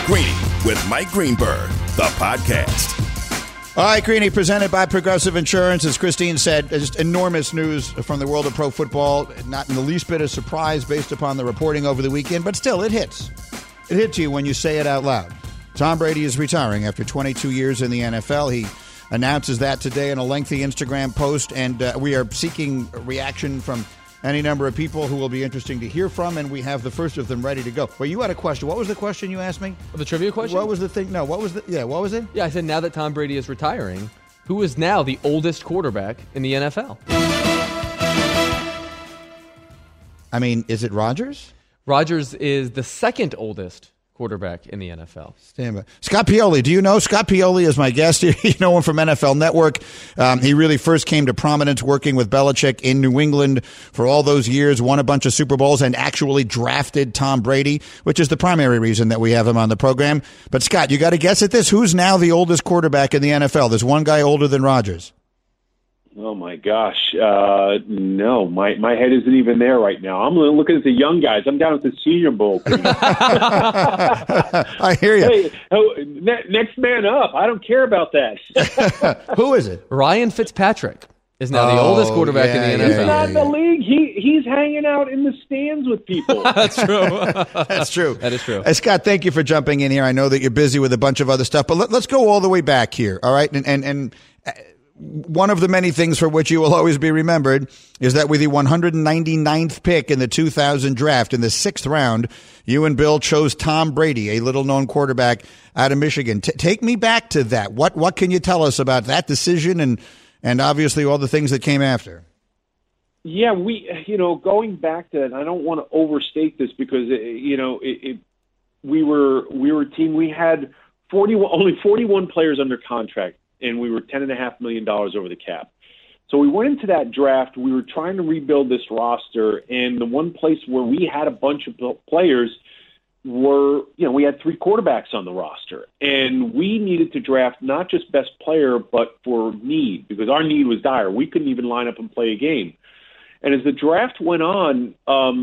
Greeny with Mike Greenberg, the podcast. All right, Greeny, presented by Progressive Insurance. As Christine said, just enormous news from the world of pro football. Not in the least bit of surprise based upon the reporting over the weekend, but still, it hits. It hits you when you say it out loud. Tom Brady is retiring after 22 years in the NFL. He announces that today in a lengthy Instagram post, and we are seeking a reaction from any number of people who will be interesting to hear from, and we have the first of them ready to go. Well, you had a question. What was the question you asked me? The trivia question? What was the thing? No, what was it? Yeah, I said now that Tom Brady is retiring, who is now the oldest quarterback in the NFL? I mean, is it Rodgers? Rodgers is the second oldest quarterback in the NFL. Stand by. Scott Pioli. Do you know? Scott Pioli is my guest here. You know him from NFL Network. He really first came to prominence working with Belichick in New England for all those years, won a bunch of Super Bowls, and actually drafted Tom Brady, which is the primary reason that we have him on the program. But, Scott, you got to guess at this. Who's now the oldest quarterback in the NFL? There's one guy older than Rodgers. Oh, my gosh. No, my head isn't even there right now. I'm looking at the young guys. I'm down at the Senior Bowl. I hear you. Hey, next man up. I don't care about that. Who is it? Ryan Fitzpatrick is now the oldest quarterback in the NFL. He's not in the league. He's hanging out in the stands with people. That's true. That's true. That is true. Scott, thank you for jumping in here. I know that you're busy with a bunch of other stuff, but let's go all the way back here, all right? And one of the many things for which you will always be remembered is that with the 199th pick in the 2000 draft in the 6th round, you and Bill chose Tom Brady, a little-known quarterback out of Michigan. Take me back to that. What can you tell us about that decision and obviously all the things that came after? Yeah, going back to that, I don't want to overstate this because, we were a team. We had only 41 players under contract, and we were $10.5 million over the cap. So we went into that draft. We were trying to rebuild this roster, and the one place where we had a bunch of players were, we had 3 quarterbacks on the roster, and we needed to draft not just best player, but for need, because our need was dire. We couldn't even line up and play a game. And as the draft went on,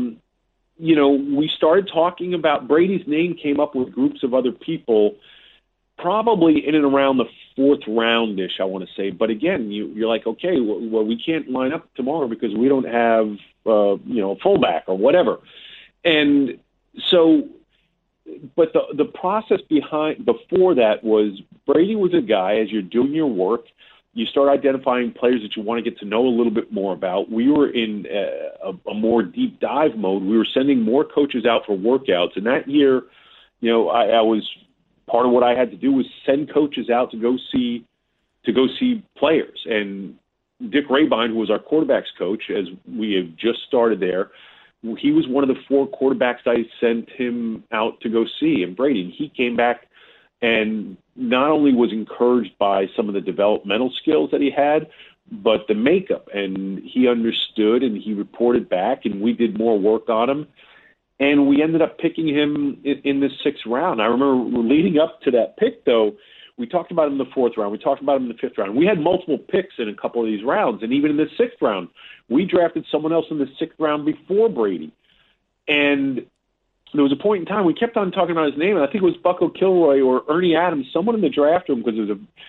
we started talking about Brady's name came up with groups of other people, probably in and around the 4th round-ish, I want to say. But again, you're like, okay, well, we can't line up tomorrow because we don't have, a fullback or whatever. And so, but the process before that was Brady was a guy, as you're doing your work, you start identifying players that you want to get to know a little bit more about. We were in a more deep dive mode. We were sending more coaches out for workouts. And that year, I was part of what I had to do was send coaches out to go see players. And Dick Rabine, who was our quarterbacks coach, as we have just started there, he was one of the 4 quarterbacks I sent him out to go see. And Brady, he came back and not only was encouraged by some of the developmental skills that he had, but the makeup. And he understood, and he reported back, and we did more work on him. And we ended up picking him in the 6th round. I remember leading up to that pick, though, we talked about him in the 4th round. We talked about him in the 5th round. We had multiple picks in a couple of these rounds. And even in the 6th round, we drafted someone else in the 6th round before Brady. And there was a point in time we kept on talking about his name, and I think it was Bucko Kilroy or Ernie Adams, someone in the draft room, because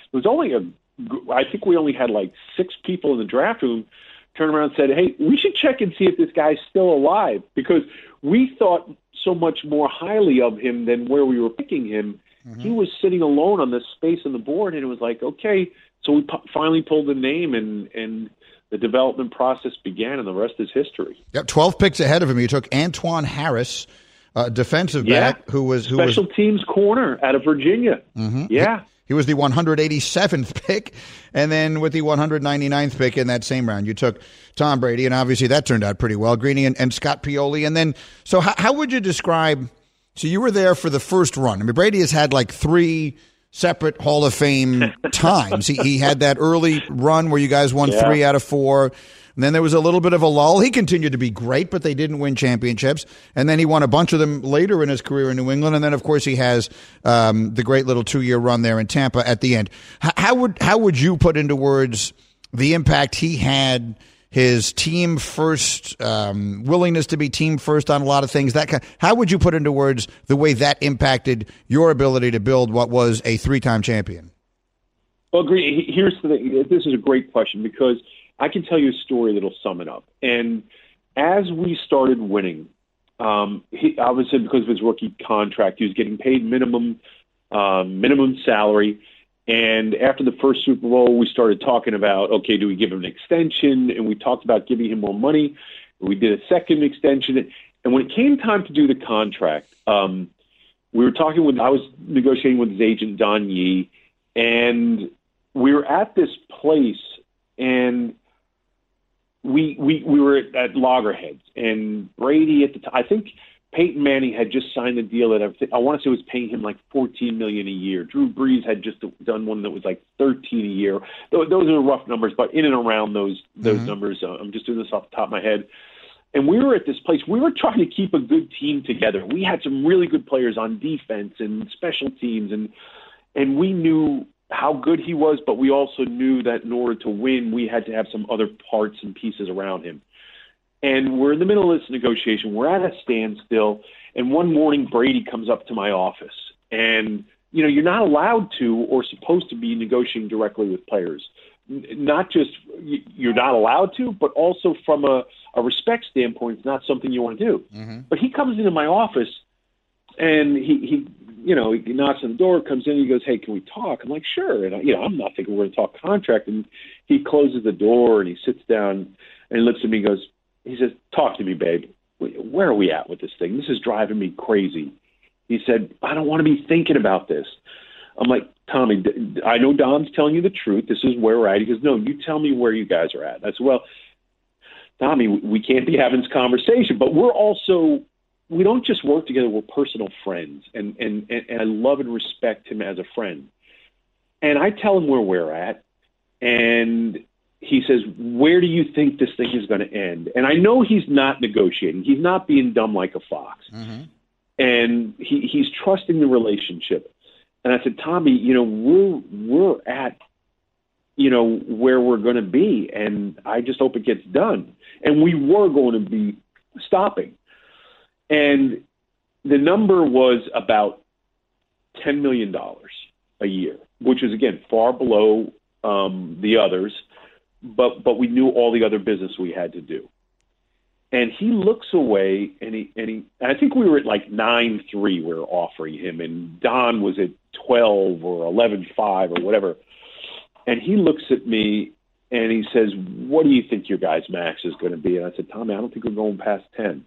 I think we only had like 6 people in the draft room, turned around and said, hey, we should check and see if this guy's still alive, because we thought so much more highly of him than where we were picking him. Mm-hmm. He was sitting alone on this space on the board, and it was like, okay. So we finally pulled the name, and the development process began, and the rest is history. Yep, 12 picks ahead of him. You took Antoine Harris, defensive back, who was special teams corner out of Virginia. Mm-hmm. Yeah. He was the 187th pick, and then with the 199th pick in that same round, you took Tom Brady, and obviously that turned out pretty well, Greeny and Scott Pioli. And then, so how would you describe, so you were there for the first run. I mean, Brady has had like 3 separate Hall of Fame times. He had that early run where you guys won 3 out of 4. And then there was a little bit of a lull. He continued to be great, but they didn't win championships. And then he won a bunch of them later in his career in New England. And then, of course, he has the great little 2-year run there in Tampa at the end. How would you put into words the impact he had his team first, willingness to be team first on a lot of things. How would you put into words the way that impacted your ability to build what was a 3-time champion? Well, here's the thing. This is a great question because I can tell you a story that'll sum it up. And as we started winning, he obviously because of his rookie contract, he was getting paid minimum salary. And after the first Super Bowl, we started talking about, okay, do we give him an extension? And we talked about giving him more money. We did a second extension. And when it came time to do the contract, I was negotiating with his agent, Don Yee, and we were at this place, and we were at loggerheads, and Brady at the time, I think Peyton Manning had just signed a deal that I want to say was paying him like $14 million a year. Drew Brees had just done one that was like $13 a year. Those are rough numbers, but in and around those numbers. I'm just doing this off the top of my head. And we were at this place. We were trying to keep a good team together. We had some really good players on defense and special teams, and we knew how good he was, but we also knew that in order to win, we had to have some other parts and pieces around him. And we're in the middle of this negotiation. We're at a standstill. And one morning, Brady comes up to my office. And, you're not allowed to or supposed to be negotiating directly with players. Not just you're not allowed to, but also from a respect standpoint, it's not something you want to do. Mm-hmm. But he comes into my office, and he knocks on the door, comes in, he goes, "Hey, can we talk?" I'm like, "Sure." And I'm not thinking we're going to talk contract. And he closes the door and he sits down and he looks at me and he says, "Talk to me, babe. Where are we at with this thing? This is driving me crazy." He said, "I don't want to be thinking about this." I'm like, "Tommy, I know Dom's telling you the truth. This is where we're at." He goes, "No, you tell me where you guys are at." I said, "Well, Tommy, we can't be having this conversation, but we don't just work together. We're personal friends, and I love and respect him as a friend." And I tell him where we're at, and he says, "Where do you think this thing is going to end?" And I know he's not negotiating. He's not being dumb like a fox. Mm-hmm. And he's trusting the relationship. And I said, "Tommy, we're at, where we're going to be, and I just hope it gets done." And we were going to be stopping. And the number was about $10 million a year, which is, again, far below the others, but we knew all the other business we had to do. And he looks away, and I think we were at like 9-3 we were offering him, and Don was at 12 or 11-5 or whatever. And he looks at me, and he says, "What do you think your guys' max is going to be?" And I said, "Tommy, I don't think we're going past 10.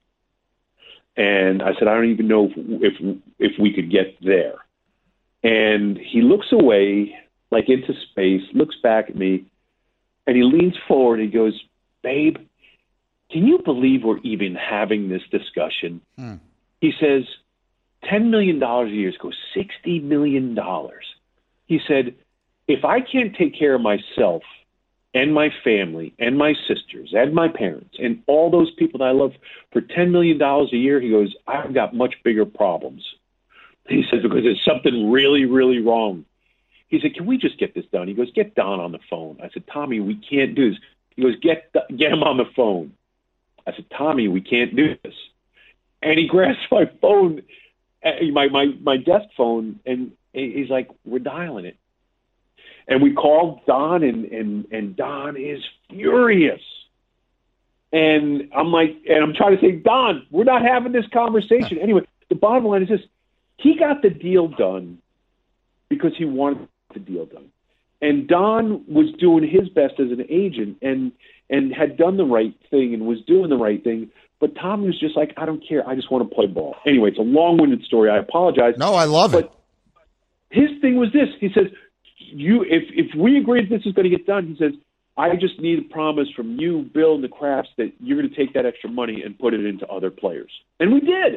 And I said, "I don't even know if we could get there." And he looks away, like into space, looks back at me, and he leans forward and he goes, "Babe, can you believe we're even having this discussion?" He says, $10 million a year goes $60 million. He said, "If I can't take care of myself and my family and my sisters and my parents and all those people that I love for $10 million a year," he goes, "I've got much bigger problems." He says, "Because there's something really, really wrong." He said, "Can we just get this done?" He goes, "Get Don on the phone." I said, "Tommy, we can't do this." He goes, get him on the phone." I said, "Tommy, we can't do this." And he grabs my phone, my desk phone, and he's like, "We're dialing it." And we called Don, and Don is furious. And I'm like, and I'm trying to say, "Don, we're not having this conversation." Anyway, the bottom line is this. He got the deal done because he wanted the deal done. And Don was doing his best as an agent and had done the right thing and was doing the right thing. But Tom was just like, "I don't care. I just want to play ball." Anyway, it's a long-winded story. I apologize. No, I love it. His thing was this. He says, if we agree that this is going to get done, he says, "I just need a promise from you, Bill, and the Crafts that you're going to take that extra money and put it into other players." And we did.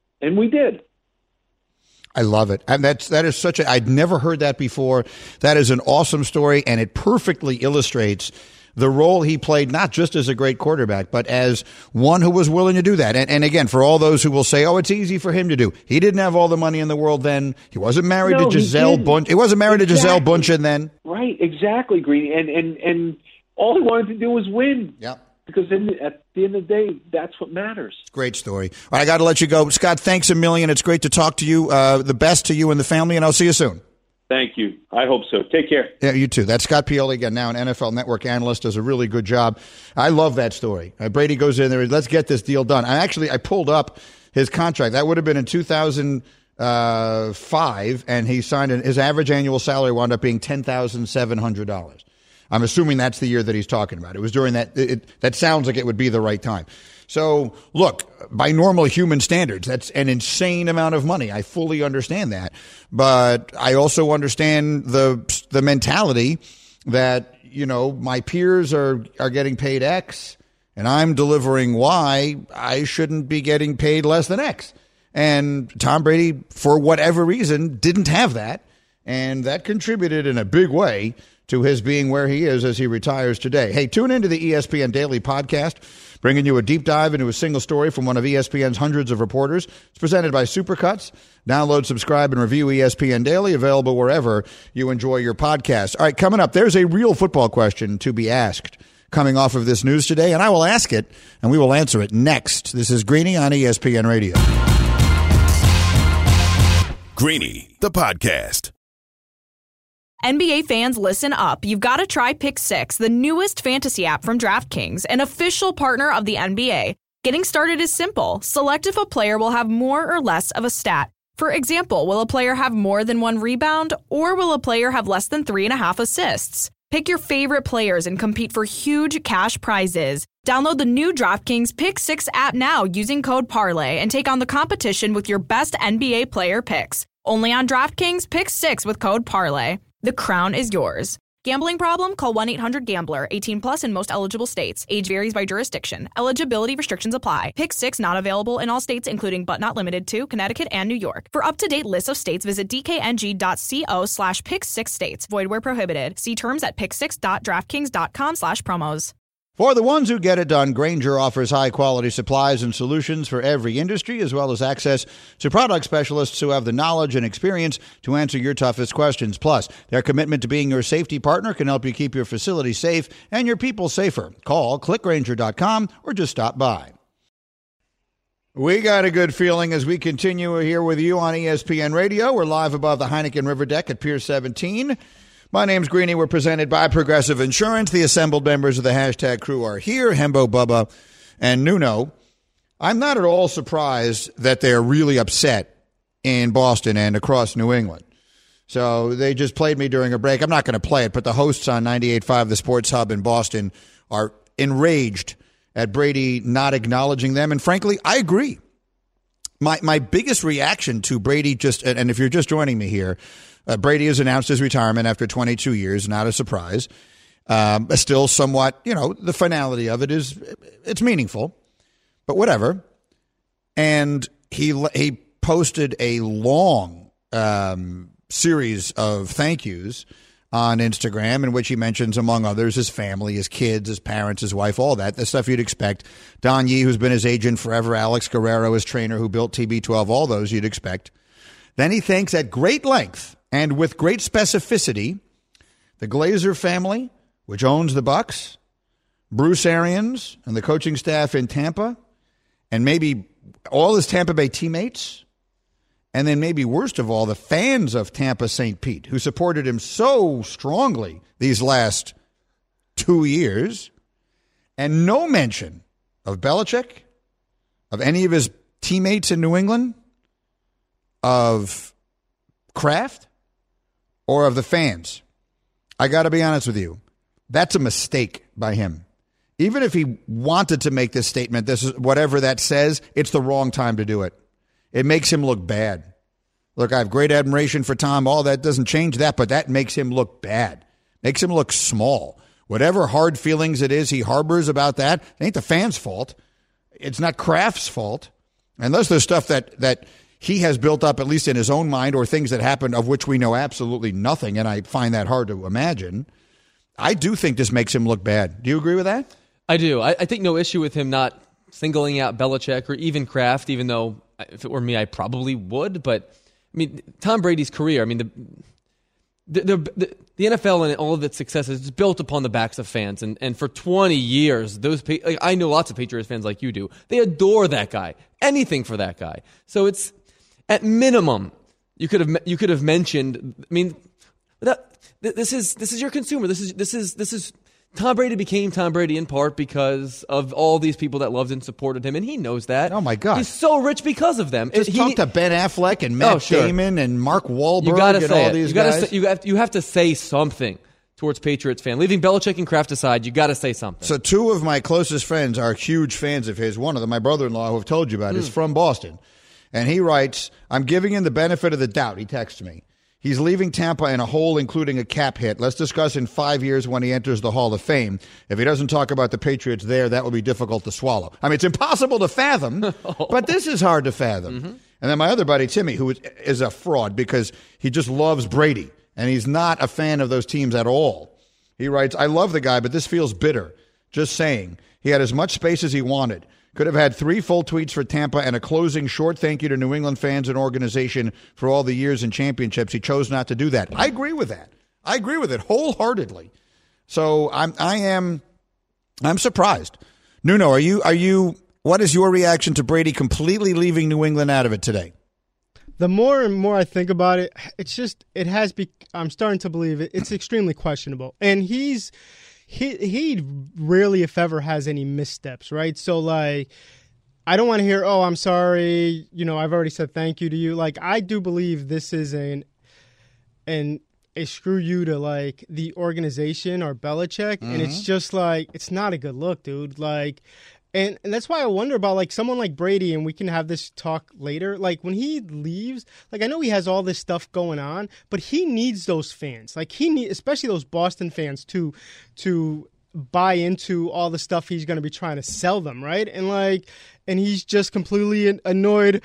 I love it. And that is such I'd never heard that before. That is an awesome story, and it perfectly illustrates the role he played, not just as a great quarterback, but as one who was willing to do that. And again, for all those who will say, "Oh, it's easy for him to do," he didn't have all the money in the world then. He wasn't married to Gisele Bundchen. He wasn't married to Gisele Bundchen then. Right, exactly, Greeny. And All he wanted to do was win. Yeah. Because at the end of the day, that's what matters. Great story. All right, I got to let you go. Scott, thanks a million. It's great to talk to you. The best to you and the family, and I'll see you soon. Thank you. I hope so. Take care. Yeah, you too. That's Scott Pioli, again, now an NFL Network analyst, does a really good job. I love that story. Brady goes in there, let's get this deal done. I pulled up his contract. That would have been in 2005, and he signed his average annual salary wound up being $10,700. I'm assuming that's the year that he's talking about. It was during that. That sounds like it would be the right time. So, look, by normal human standards, that's an insane amount of money. I fully understand that. But I also understand the mentality that, my peers are getting paid X and I'm delivering Y. I shouldn't be getting paid less than X. And Tom Brady, for whatever reason, didn't have that. And that contributed in a big way to his being where he is as he retires today. Hey, tune into the ESPN Daily Podcast, bringing you a deep dive into a single story from one of ESPN's hundreds of reporters. It's presented by Supercuts. Download, subscribe, and review ESPN Daily, available wherever you enjoy your podcasts. All right, coming up, there's a real football question to be asked coming off of this news today, and I will ask it, and we will answer it next. This is Greeny on ESPN Radio. Greeny, the podcast. NBA fans, listen up. You've got to try Pick 6, the newest fantasy app from DraftKings, an official partner of the NBA. Getting started is simple. Select if a player will have more or less of a stat. For example, will a player have more than 1 rebound, or will a player have less than 3.5 assists? Pick your favorite players and compete for huge cash prizes. Download the new DraftKings Pick 6 app now using code parlay and take on the competition with your best NBA player picks. Only on DraftKings Pick 6 with code parlay. The crown is yours. Gambling problem? Call 1-800-GAMBLER. 18 plus in most eligible states. Age varies by jurisdiction. Eligibility restrictions apply. Pick 6 not available in all states, including but not limited to Connecticut and New York. For up-to-date lists of states, visit dkng.co/pick6states. Void where prohibited. See terms at pick6.draftkings.com/promos. For the ones who get it done, Grainger offers high-quality supplies and solutions for every industry, as well as access to product specialists who have the knowledge and experience to answer your toughest questions. Plus, their commitment to being your safety partner can help you keep your facility safe and your people safer. Call clickgrainger.com or just stop by. We got a good feeling as we continue here with you on ESPN Radio. We're live above the Heineken River Deck at Pier 17. My name's Greeny. We're presented by Progressive Insurance. The assembled members of the hashtag crew are here, Hembo, Bubba, and Nuno. I'm not at all surprised that they're really upset in Boston and across New England. So they just played me during a break. I'm not going to play it, but the hosts on 98.5, the Sports Hub in Boston, are enraged at Brady not acknowledging them. And frankly, I agree. My biggest reaction to Brady and if you're just joining me here, Brady has announced his retirement after 22 years, not a surprise. Still somewhat, the finality of it it's meaningful, but whatever. And he posted a long series of thank yous on Instagram in which he mentions, among others, his family, his kids, his parents, his wife, all that, the stuff you'd expect. Don Yee, who's been his agent forever, Alex Guerrero, his trainer, who built TB12, all those you'd expect. Then he thanks at great length and with great specificity the Glazer family, which owns the Bucs, Bruce Arians and the coaching staff in Tampa, and maybe all his Tampa Bay teammates, and then maybe worst of all, the fans of Tampa St. Pete, who supported him so strongly these last 2 years, and no mention of Belichick, of any of his teammates in New England, of Kraft, or of the fans. I got to be honest with you. That's a mistake by him. Even if he wanted to make this statement, this is whatever that says, it's the wrong time to do it. It makes him look bad. Look, I have great admiration for Tom. All that doesn't change that, but that makes him look bad. Makes him look small. Whatever hard feelings it is he harbors about that, it ain't the fans' fault. It's not Kraft's fault. Unless there's stuff that he has built up, at least in his own mind, or things that happened of which we know absolutely nothing, and I find that hard to imagine. I do think this makes him look bad. Do you agree with that? I do. I think no issue with him not singling out Belichick or even Kraft, even though if it were me, I probably would. But, I mean, Tom Brady's career, I mean, the NFL and all of its successes is built upon the backs of fans. And for 20 years, I know lots of Patriots fans like you do. They adore that guy. Anything for that guy. So it's, at minimum, you could have mentioned, I mean, this is your consumer. This is Tom Brady became Tom Brady in part because of all these people that loved and supported him, and he knows that. Oh, my God. He's so rich because of them. Just talk to Ben Affleck and Matt Damon and Mark Wahlberg and all these guys. You have to say something towards Patriots fan. Leaving Belichick and Kraft aside, you got to say something. So 2 of my closest friends are huge fans of his. One of them, my brother-in-law, who I've told you about, is from Boston. And he writes, I'm giving him the benefit of the doubt. He texts me. He's leaving Tampa in a hole, including a cap hit. Let's discuss in 5 years when he enters the Hall of Fame. If he doesn't talk about the Patriots there, that will be difficult to swallow. I mean, it's impossible to fathom, but this is hard to fathom. Mm-hmm. And then my other buddy, Timmy, who is a fraud because he just loves Brady, and he's not a fan of those teams at all. He writes, I love the guy, but this feels bitter. Just saying. He had as much space as he wanted. Could have had 3 full tweets for Tampa and a closing short thank you to New England fans and organization for all the years and championships. He chose not to do that. I agree with that. I agree with it wholeheartedly. So I'm surprised. Nuno, are you? What is your reaction to Brady completely leaving New England out of it today? The more and more I think about it, I'm starting to believe it. It's extremely questionable, and he rarely, if ever, has any missteps, right? So, like, I don't want to hear, oh, I'm sorry, I've already said thank you to you. Like, I do believe this is a screw you to, like, the organization or Belichick, and it's just, like, it's not a good look, dude. Like, and that's why I wonder about, like, someone like Brady, and we can have this talk later. Like, when he leaves, like, I know he has all this stuff going on, but he needs those fans. Like, especially those Boston fans, to buy into all the stuff he's going to be trying to sell them, right? And he's just completely annoyed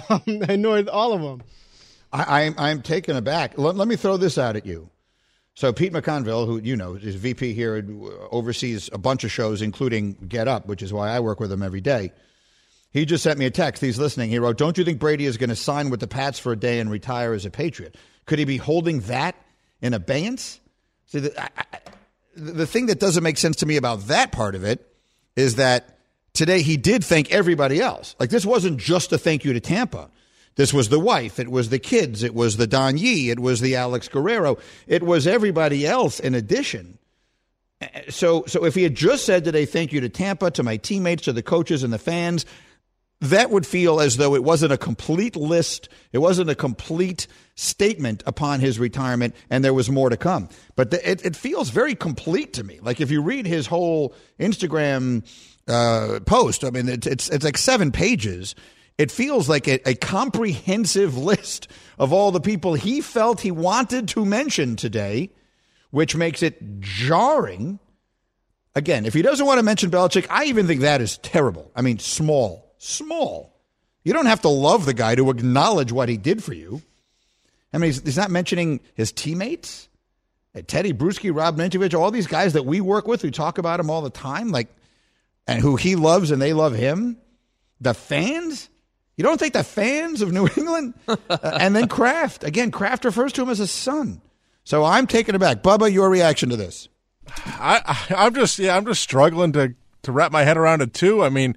all of them. I'm taken aback. Let me throw this out at you. So Pete McConville, who is VP here, oversees a bunch of shows, including Get Up, which is why I work with him every day. He just sent me a text. He's listening. He wrote, don't you think Brady is going to sign with the Pats for a day and retire as a Patriot? Could he be holding that in abeyance? See, the thing that doesn't make sense to me about that part of it is that today he did thank everybody else. Like, this wasn't just a thank you to Tampa. This was the wife. It was the kids. It was the Don Yee. It was the Alex Guerrero. It was everybody else in addition. So if he had just said today, thank you to Tampa, to my teammates, to the coaches and the fans, that would feel as though it wasn't a complete list. It wasn't a complete statement upon his retirement, and there was more to come. But it feels very complete to me. Like, if you read his whole Instagram post, I mean, it's like 7 pages. It feels like a comprehensive list of all the people he felt he wanted to mention today, which makes it jarring. Again, if he doesn't want to mention Belichick, I even think that is terrible. I mean, small. You don't have to love the guy to acknowledge what he did for you. I mean, he's not mentioning his teammates, Teddy Bruschi, Rob Ninkovich, all these guys that we work with who talk about him all the time, like, and who he loves and they love him. The fans. You don't think the fans of New England? And then Kraft. Again, Kraft refers to him as a son. So I'm taken aback. Bubba, your reaction to this? I'm just struggling to wrap my head around it too. I mean,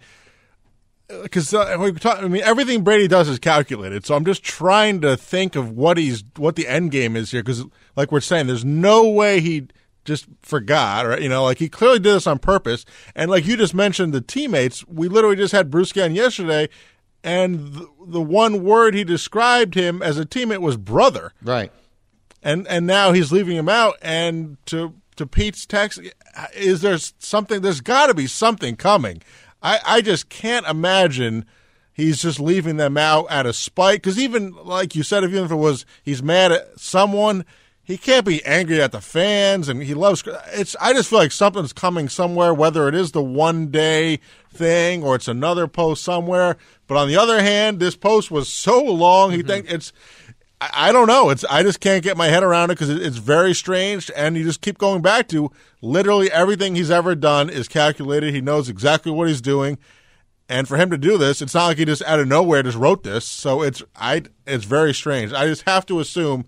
because everything Brady does is calculated. So I'm just trying to think of what the end game is here. Because, like we're saying, there's no way he just forgot, right? Like, he clearly did this on purpose. And like you just mentioned, the teammates, we literally just had Bruce on yesterday. And the one word he described him as a teammate was brother. Right. And now he's leaving him out. And to Pete's text, is there something? There's got to be something coming. I just can't imagine he's just leaving them out out of spite. Because even, like you said, even if it was he's mad at someone, he can't be angry at the fans. And he loves – I just feel like something's coming somewhere, whether it is the one-day thing or it's another post somewhere. But on the other hand, this post was so long, he thinks it's – I don't know. I just can't get my head around it because it's very strange, and you just keep going back to literally everything he's ever done is calculated. He knows exactly what he's doing, and for him to do this, it's not like he just out of nowhere just wrote this. So it's very strange. I just have to assume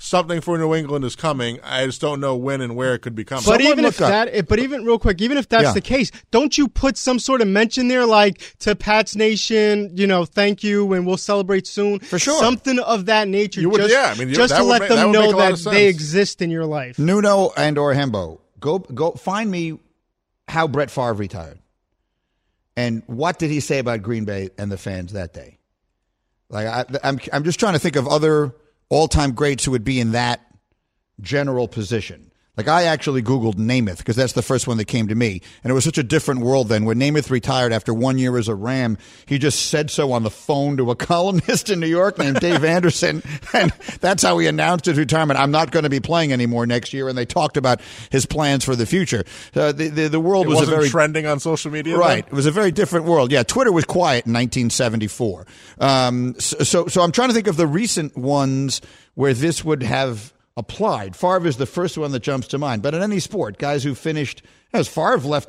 something for New England is coming. I just don't know when and where it could be coming. But even if real quick, even if that's the case, don't you put some sort of mention there, like to Pats Nation, thank you, and we'll celebrate soon. For sure. Something of that nature. Just to let them know that they exist in your life. Nuno and or Hembo, go find me how Brett Favre retired. And what did he say about Green Bay and the fans that day? Like I'm just trying to think of other all-time greats who would be in that general position. Like I actually Googled Namath because that's the first one that came to me. And it was such a different world then. When Namath retired after 1 year as a Ram, he just said so on the phone to a columnist in New York named Dave Anderson. And that's how he announced his retirement. I'm not going to be playing anymore next year. And they talked about his plans for the future. The world was wasn't trending on social media. Right. Then? It was a very different world. Yeah. Twitter was quiet in 1974. So I'm trying to think of the recent ones where this would have applied. Favre is the first one that jumps to mind. But in any sport, guys who finished, as Favre left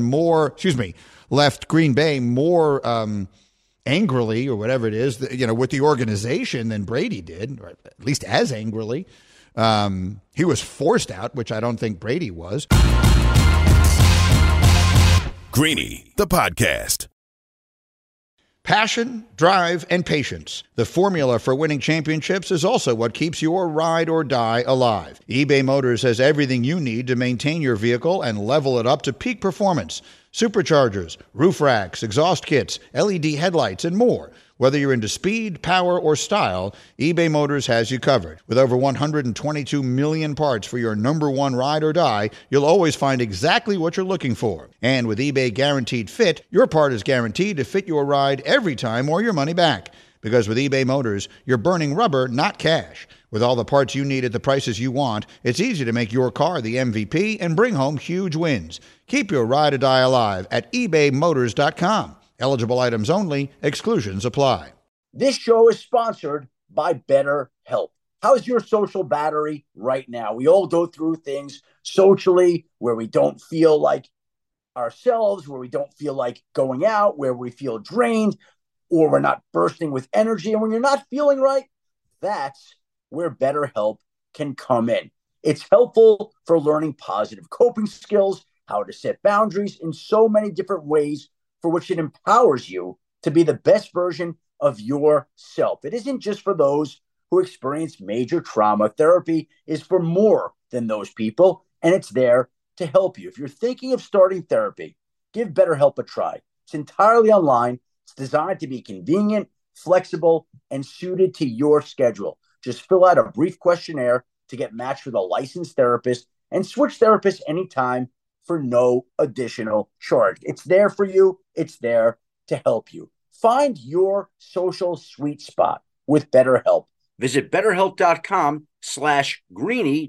left Green Bay more angrily or whatever it is, with the organization than Brady did, or at least as angrily. He was forced out, which I don't think Brady was. Greeny, the podcast. Passion, drive, and patience. The formula for winning championships is also what keeps your ride or die alive. eBay Motors has everything you need to maintain your vehicle and level it up to peak performance. Superchargers, roof racks, exhaust kits, LED headlights, and more. Whether you're into speed, power, or style, eBay Motors has you covered. With over 122 million parts for your number one ride or die, you'll always find exactly what you're looking for. And with eBay Guaranteed Fit, your part is guaranteed to fit your ride every time or your money back. Because with eBay Motors, you're burning rubber, not cash. With all the parts you need at the prices you want, it's easy to make your car the MVP and bring home huge wins. Keep your ride or die alive at ebaymotors.com. Eligible items only. Exclusions apply. This show is sponsored by BetterHelp. How's your social battery right now? We all go through things socially where we don't feel like ourselves, where we don't feel like going out, where we feel drained, or we're not bursting with energy. And when you're not feeling right, that's where BetterHelp can come in. It's helpful for learning positive coping skills, how to set boundaries in so many different ways, for which it empowers you to be the best version of yourself. It isn't just for those who experience major trauma. Therapy is for more than those people, and it's there to help you. If you're thinking of starting therapy, give BetterHelp a try. It's entirely online. It's designed to be convenient, flexible, and suited to your schedule. Just fill out a brief questionnaire to get matched with a licensed therapist and switch therapists anytime for no additional charge. It's there for you. It's there to help you. Find your social sweet spot with BetterHelp. Visit BetterHelp.com/Greeny,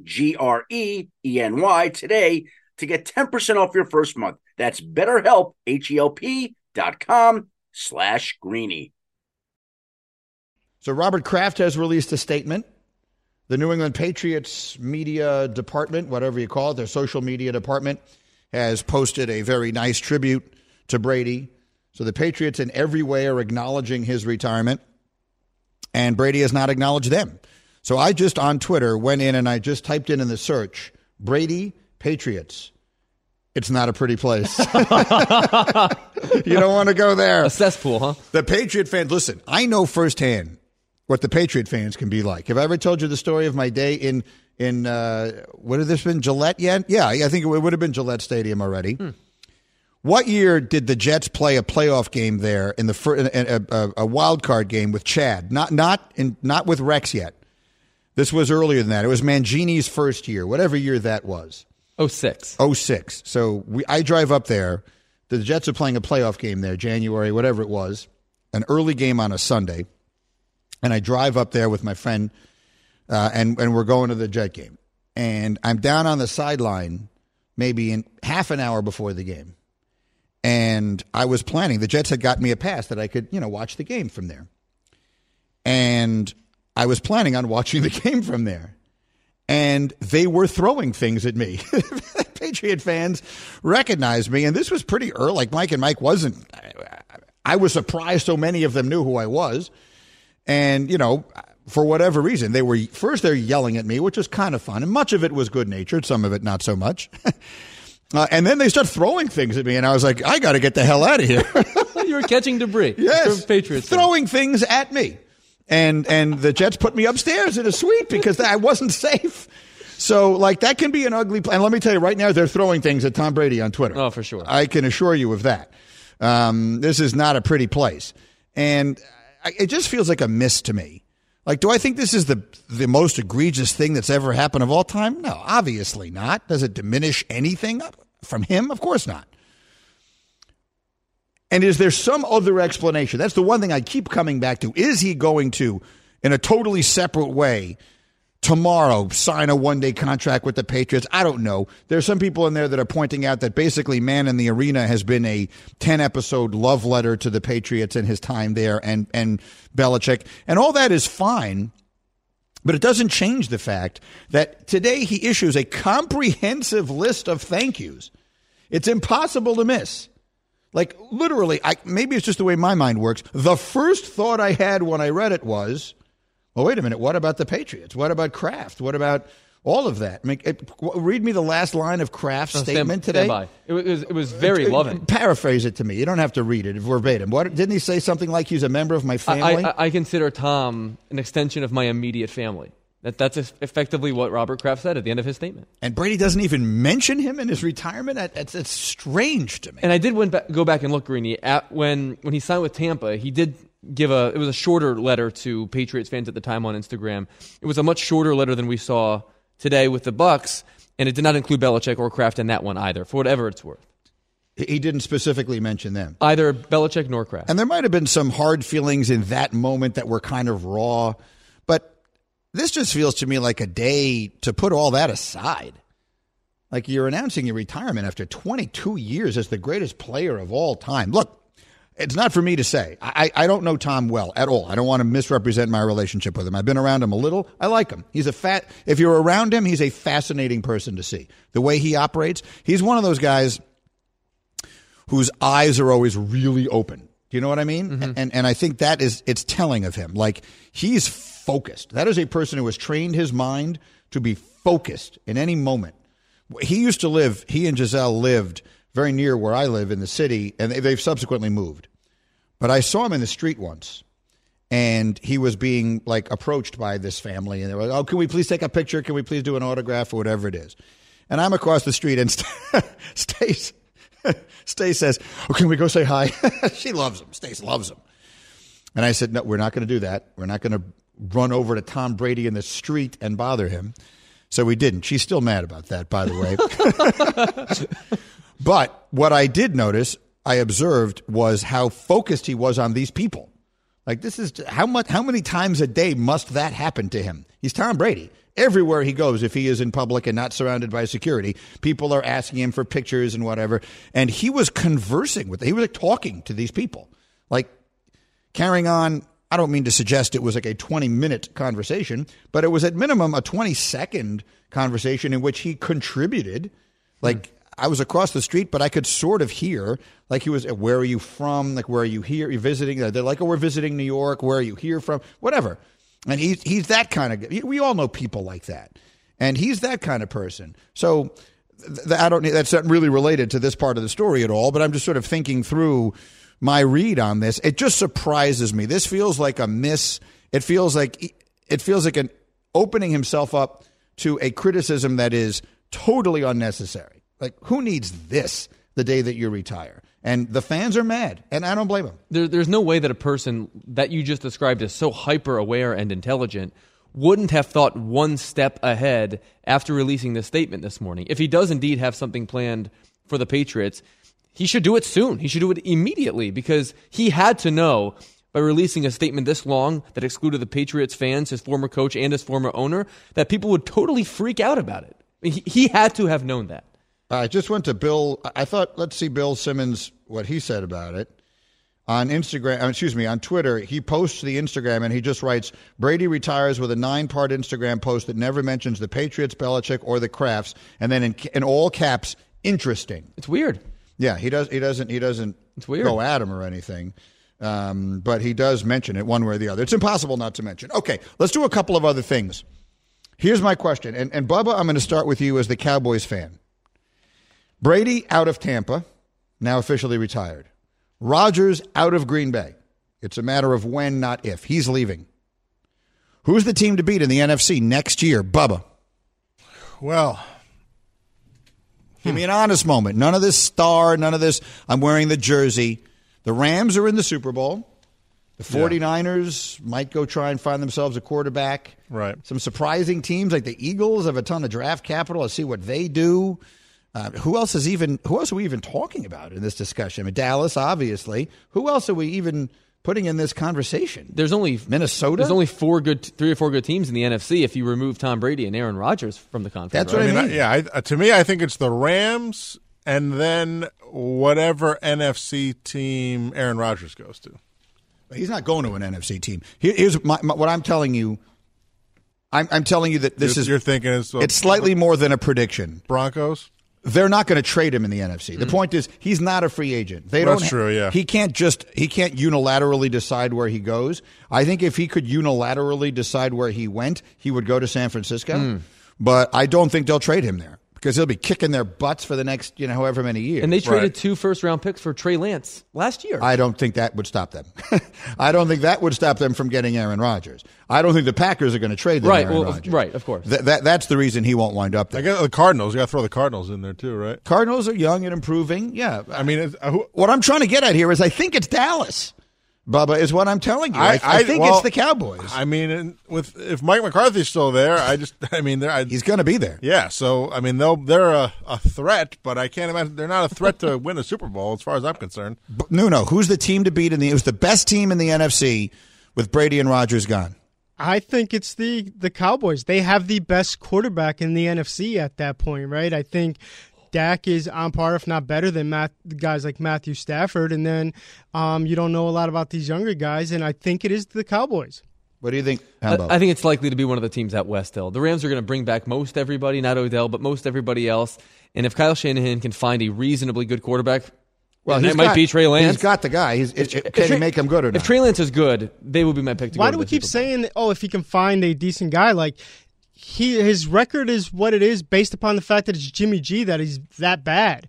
GREENY today to get 10% off your first month. That's BetterHelp, HELP.com/Greeny. So Robert Kraft has released a statement. The New England Patriots media department, whatever you call it, their social media department, has posted a very nice tribute to Brady. So the Patriots in every way are acknowledging his retirement, and Brady has not acknowledged them. So I just on Twitter went in and I just typed in the search, Brady Patriots. It's not a pretty place. You don't want to go there. A cesspool, huh? The Patriot fans, listen, I know firsthand what the Patriot fans can be like. Have I ever told you the story of my day in would have this been Gillette yet? Yeah, I think it would have been Gillette Stadium already. What year did the Jets play a playoff game there in a wild card game with Chad? Not with Rex yet. This was earlier than that. It was Mangini's first year, whatever year that was. 06. So I drive up there. The Jets are playing a playoff game there, January, whatever it was, an early game on a Sunday. And I drive up there with my friend, and we're going to the Jet game. And I'm down on the sideline maybe in half an hour before the game. And I was planning, the Jets had got me a pass that I could, watch the game from there. And I was planning on watching the game from there. And they were throwing things at me. Patriot fans recognized me, and this was pretty early. Like Mike and Mike I was surprised so many of them knew who I was. And, for whatever reason, they're yelling at me, which is kind of fun. And much of it was good-natured, some of it not so much. And then they start throwing things at me, and I was like, I got to get the hell out of here. You were catching debris. Yes, from Patriots throwing things at me. And the Jets put me upstairs in a suite because I wasn't safe. So, like, that can be an ugly play. And let me tell you, right now, they're throwing things at Tom Brady on Twitter. Oh, for sure. I can assure you of that. This is not a pretty place. And it just feels like a miss to me. Like, do I think this is the most egregious thing that's ever happened of all time? No, obviously not. Does it diminish anything from him? Of course not. And is there some other explanation? That's the one thing I keep coming back to. Is he going to, in a totally separate way, tomorrow sign a one-day contract with the Patriots? I don't know. There's some people in there that are pointing out that basically Man in the Arena has been a 10-episode love letter to the Patriots and his time there and Belichick. And all that is fine, but it doesn't change the fact that today he issues a comprehensive list of thank yous. It's impossible to miss. Like, literally, maybe it's just the way my mind works. The first thought I had when I read it was, well, wait a minute, what about the Patriots? What about Kraft? What about all of that? I mean, read me the last line of Kraft's statement today. Stand by. It was very loving. Paraphrase it to me. You don't have to read it verbatim. Didn't he say something like he's a member of my family? I consider Tom an extension of my immediate family. That's effectively what Robert Kraft said at the end of his statement. And Brady doesn't even mention him in his retirement? It's strange to me. And I did go back and look, Greeny, at when he signed with Tampa, he did it was a shorter letter to Patriots fans at the time on Instagram. It was a much shorter letter than we saw today with the Bucs, and it did not include Belichick or Kraft in that one either, for whatever it's worth. He didn't specifically mention them. Either Belichick nor Kraft. And there might have been some hard feelings in that moment that were kind of raw, but this just feels to me like a day to put all that aside. Like, you're announcing your retirement after 22 years as the greatest player of all time. Look, it's not for me to say. I don't know Tom well at all. I don't want to misrepresent my relationship with him. I've been around him a little. I like him. If you're around him, he's a fascinating person to see. The way he operates, he's one of those guys whose eyes are always really open. Do you know what I mean? Mm-hmm. And I think it's telling of him. Like, he's focused. That is a person who has trained his mind to be focused in any moment. He and Giselle lived very near where I live in the city, and they've subsequently moved. But I saw him in the street once, and he was being, like, approached by this family, and they were like, oh, can we please take a picture? Can we please do an autograph or whatever it is? And I'm across the street, and Stace says, oh, can we go say hi? She loves him. Stace loves him. And I said, no, we're not going to do that. We're not going to run over to Tom Brady in the street and bother him. So we didn't. She's still mad about that, by the way. But what I did notice, I observed, was how focused he was on these people. Like, this is how many times a day must that happen to him? He's Tom Brady. Everywhere he goes, if he is in public and not surrounded by security, people are asking him for pictures and whatever. And he was conversing with them. He was, like, talking to these people, like, carrying on. I don't mean to suggest it was like a 20-minute conversation, but it was at minimum a 20-second conversation in which he contributed. Like, I was across the street, but I could sort of hear, like, he was, where are you from? Like, where are you here? You're visiting? They're like, oh, we're visiting New York. Where are you here from? Whatever. And he's that kind of guy. We all know people like that. And he's that kind of person. So that's not really related to this part of the story at all, but I'm just sort of thinking through my read on this. It just surprises me. This feels like a miss. It feels like an opening himself up to a criticism that is totally unnecessary. Like, who needs this the day that you retire? And the fans are mad, and I don't blame them. There's no way that a person that you just described as so hyper-aware and intelligent wouldn't have thought one step ahead after releasing this statement this morning. If he does indeed have something planned for the Patriots, he should do it soon. He should do it immediately, because he had to know by releasing a statement this long that excluded the Patriots fans, his former coach, and his former owner, that people would totally freak out about it. I mean, he had to have known that. I just went to Bill. I thought, let's see Bill Simmons, what he said about it. On on Twitter, he posts the Instagram and he just writes, Brady retires with a 9-part Instagram post that never mentions the Patriots, Belichick, or the Krafts, and then in all caps, interesting. It's weird. Yeah, he doesn't it's weird. go at him or anything. But he does mention it one way or the other. It's impossible not to mention. Okay, let's do a couple of other things. Here's my question. And Bubba, I'm going to start with you as the Cowboys fan. Brady out of Tampa, now officially retired. Rodgers out of Green Bay. It's a matter of when, not if. He's leaving. Who's the team to beat in the NFC next year? Bubba. Well, give me an honest moment. None of this star, none of this, I'm wearing the jersey. The Rams are in the Super Bowl. The 49ers might go try and find themselves a quarterback. Right. Some surprising teams like the Eagles have a ton of draft capital. Let's see what they do. Who else are we even talking about in this discussion? I mean, Dallas, obviously. Who else are we even putting in this conversation? There's only Minnesota. There's only three or four good teams in the NFC if you remove Tom Brady and Aaron Rodgers from the conference. That's what I mean. To me, I think it's the Rams and then whatever NFC team Aaron Rodgers goes to. He's not going to an NFC team. Here's what I'm telling you. I'm telling you that you're thinking it's slightly more than a prediction. Broncos. They're not going to trade him in the NFC. The point is, he's not a free agent. That's true, yeah. He can't unilaterally decide where he goes. I think if he could unilaterally decide where he went, he would go to San Francisco. But I don't think they'll trade him there because he'll be kicking their butts for the next, however many years. And they traded 2 first-round picks for Trey Lance last year. I don't think that would stop them. I don't think that would stop them from getting Aaron Rodgers. I don't think the Packers are going to trade them Aaron Rodgers. Right, of course. That's the reason he won't wind up there. I guess the Cardinals. You got to throw the Cardinals in there too, right? Cardinals are young and improving. Yeah. I mean, what I'm trying to get at here is I think it's Dallas. Bubba, is what I'm telling you. I think it's the Cowboys. I mean, if Mike McCarthy's still there, he's going to be there. Yeah, so I mean, they're a threat, but I can't imagine they're not a threat to win a Super Bowl, as far as I'm concerned. No. Who's the team to beat it was the best team in the NFC with Brady and Rodgers gone? I think it's the Cowboys. They have the best quarterback in the NFC at that point, right? I think Dak is on par, if not better, than guys like Matthew Stafford. And then you don't know a lot about these younger guys, and I think it is the Cowboys. What do you think, Hambo? I think it's likely to be one of the teams at West Hill. The Rams are going to bring back most everybody, not Odell, but most everybody else. And if Kyle Shanahan can find a reasonably good quarterback, it might be Trey Lance. He's got the guy. Can he make him good or not? If Trey Lance is good, they will be my pick to go. Why do we keep saying, if he can find a decent guy? Like, his record is what it is based upon the fact that it's Jimmy G that he's that bad.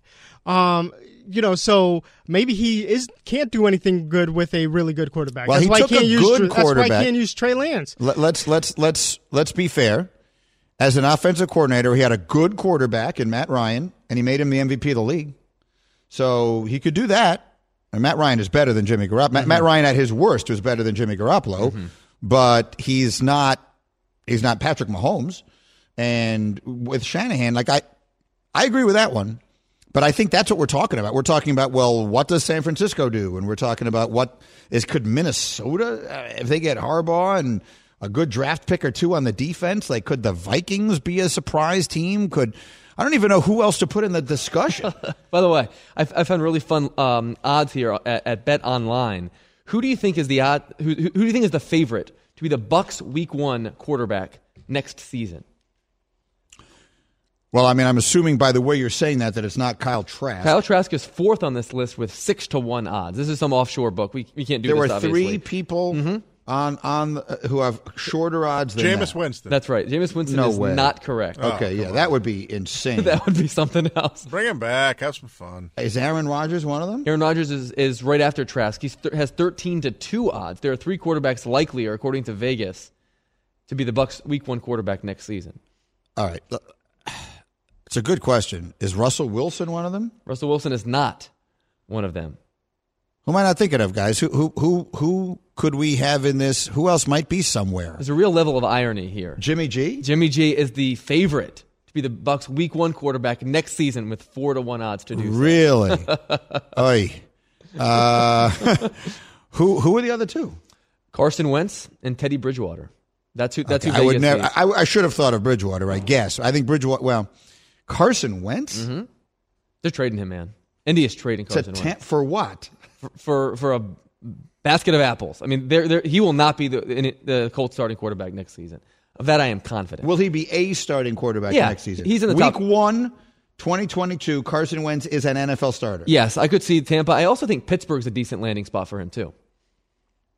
So maybe he can't do anything good with a really good quarterback. Well, that's why he can't use Trey Lance. Let's be fair. As an offensive coordinator, he had a good quarterback in Matt Ryan, and he made him the MVP of the league. So he could do that. And Matt Ryan is better than Jimmy Garoppolo. Mm-hmm. Matt Ryan at his worst was better than Jimmy Garoppolo, but he's not Patrick Mahomes. And with Shanahan, I agree with that one. But I think that's what we're talking about. We're talking about, what does San Francisco do? And we're talking about could Minnesota, if they get Harbaugh and a good draft pick or two on the defense, could the Vikings be a surprise team? I don't even know who else to put in the discussion. By the way, I found really fun odds here at Bet Online. Who do you think is the who do you think is the favorite to be the Bucs Week 1 quarterback next season? Well, I mean, I'm assuming by the way you're saying that it's not Kyle Trask. Kyle Trask is 4th on this list with 6-1 odds. This is some offshore book. We can't do this, obviously. There were 3 people on who have shorter odds than Jameis Winston. That's right. Jameis Winston is not correct. Okay, that would be insane. That would be something else. Bring him back. Have some fun. Is Aaron Rodgers one of them? Aaron Rodgers is right after Trask. He has 13-2 odds. There are 3 quarterbacks likelier, according to Vegas, to be the Bucs Week 1 quarterback next season. All right. It's a good question. Is Russell Wilson one of them? Russell Wilson is not one of them. Who am I not thinking of, guys? Who could we have in this? Who else might be somewhere? There's a real level of irony here. Jimmy G? Jimmy G is the favorite to be the Bucs Week 1 quarterback next season with 4-1 odds to do so. Really? Oy. Who are the other 2? Carson Wentz and Teddy Bridgewater. That's who Vegas needs. I should have thought of Bridgewater, I guess. I think Bridgewater, Carson Wentz? Mm-hmm. They're trading him, man. Indy's trading Carson Wentz. For what? For a basket of apples. I mean, he will not be the Colts starting quarterback next season. Of that, I am confident. Will he be a starting quarterback next season? He's in the Week top. 1, 2022, Carson Wentz is an NFL starter. Yes, I could see Tampa. I also think Pittsburgh's a decent landing spot for him, too.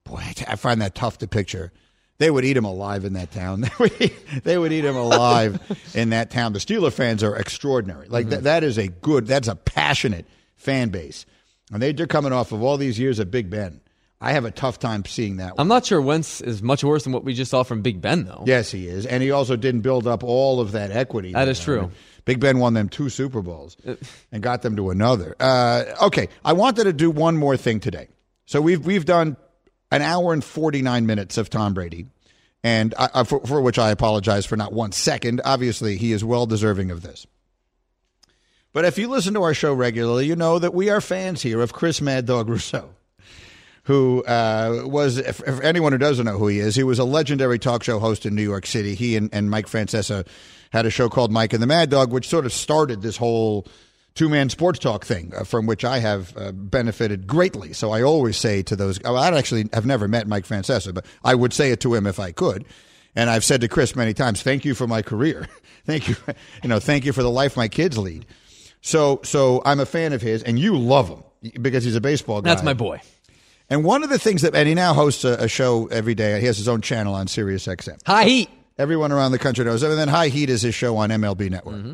boy, I find that tough to picture. They would eat him alive in that town. They would eat him alive in that town. The Steeler fans are extraordinary. Like that's a passionate fan base. And they're coming off of all these years at Big Ben. I have a tough time seeing that one. I'm not sure Wentz is much worse than what we just saw from Big Ben, though. Yes, he is. And he also didn't build up all of that equity. That is true. Big Ben won them 2 Super Bowls and got them to another. Okay, I wanted to do one more thing today. So we've done an hour and 49 minutes of Tom Brady, and for which I apologize for not 1 second. Obviously, he is well deserving of this. But if you listen to our show regularly, you know that we are fans here of Chris Mad Dog Rousseau, who was, if anyone who doesn't know who he was a legendary talk show host in New York City. He and Mike Francesa had a show called Mike and the Mad Dog, which sort of started this whole two-man sports talk thing, from which I have benefited greatly. So I always say to those, I actually have never met Mike Francesa, but I would say it to him if I could. And I've said to Chris many times, thank you for my career. Thank you. Thank you for the life my kids lead. So I'm a fan of his, and you love him because he's a baseball guy. That's my boy. And one of the things and he now hosts a show every day. He has his own channel on Sirius XM. High Heat. Everyone around the country knows him. And then High Heat is his show on MLB Network. Mm-hmm.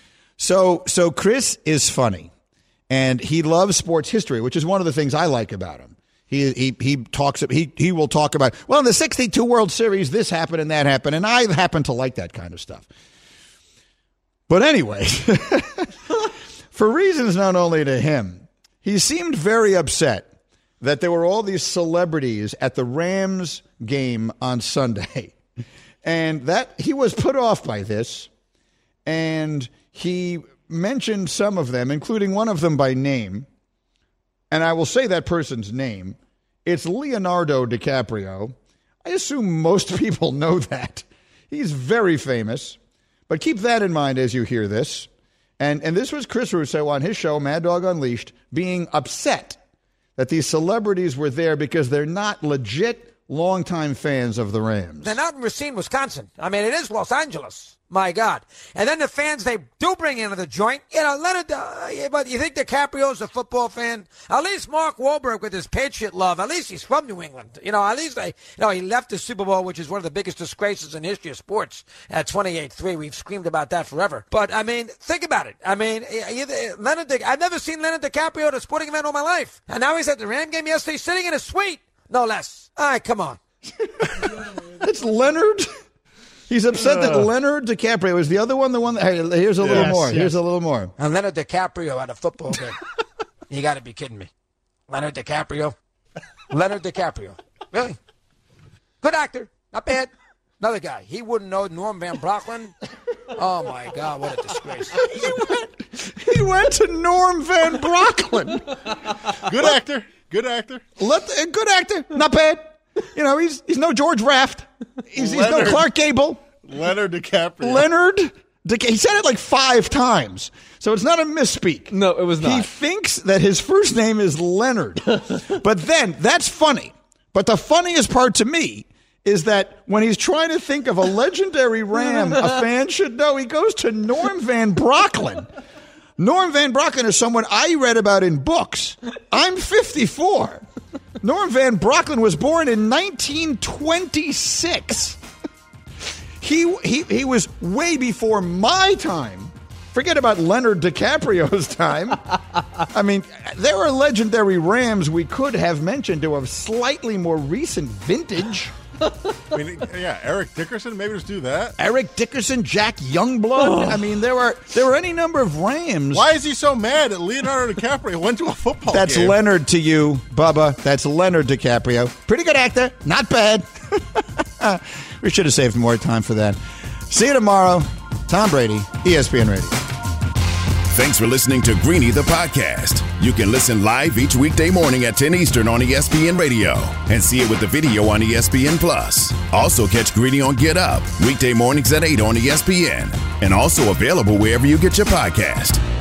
So Chris is funny, and he loves sports history, which is one of the things I like about him. He will talk about, well, in the 62 World Series, this happened and that happened, and I happen to like that kind of stuff. But anyway, for reasons not only to him, he seemed very upset that there were all these celebrities at the Rams game on Sunday, and that he was put off by this, and he mentioned some of them, including one of them by name, and I will say that person's name. It's Leonardo DiCaprio. I assume most people know that. He's very famous, but keep that in mind as you hear this. And this was Chris Russo on his show, Mad Dog Unleashed, being upset that these celebrities were there because they're not legit longtime fans of the Rams. They're not in Racine, Wisconsin. I mean, it is Los Angeles. My God. And then the fans they do bring into the joint. Leonard, but you think DiCaprio's a football fan? At least Mark Wahlberg with his Patriot love. At least he's from New England. At least he left the Super Bowl, which is one of the biggest disgraces in history of sports at 28-3. We've screamed about that forever. But, I mean, think about it. I mean, I've never seen Leonard DiCaprio at a sporting event all my life. And now he's at the Ram game yesterday sitting in a suite. No less. All right, come on. It's Leonard. He's upset that Leonard DiCaprio is the other one. Here's a little more. Yes. Here's a little more. And Leonard DiCaprio at a football game. You got to be kidding me. Leonard DiCaprio. Really? Good actor. Not bad. Another guy. He wouldn't know Norm Van Brocklin. Oh, my God. What a disgrace. He went to Norm Van Brocklin. Good actor. Good actor. Good actor. Not bad. He's no George Raft. He's no Clark Gable. Leonard DiCaprio. He said it like 5 times. So it's not a misspeak. No, it was not. He thinks that his first name is Leonard. But then, that's funny. But the funniest part to me is that when he's trying to think of a legendary Ram a fan should know, he goes to Norm Van Brocklin. Norm Van Brocklin is someone I read about in books. I'm 54. Norm Van Brocklin was born in 1926. He was way before my time. Forget about Leonard DiCaprio's time. I mean, there are legendary Rams we could have mentioned to have slightly more recent vintage. I mean, yeah, Eric Dickerson, maybe just do that. Eric Dickerson, Jack Youngblood. I mean, there were any number of Rams. Why is he so mad that Leonardo DiCaprio went to a football That's game? Leonard to you, Bubba. That's Leonard DiCaprio. Pretty good actor. Not bad. We should have saved more time for that. See you tomorrow. Tom Brady, ESPN Radio. Thanks for listening to Greeny the podcast. You can listen live each weekday morning at 10 Eastern on ESPN Radio and see it with the video on ESPN Plus. Also catch Greeny on Get Up weekday mornings at 8 on ESPN and also available wherever you get your podcast.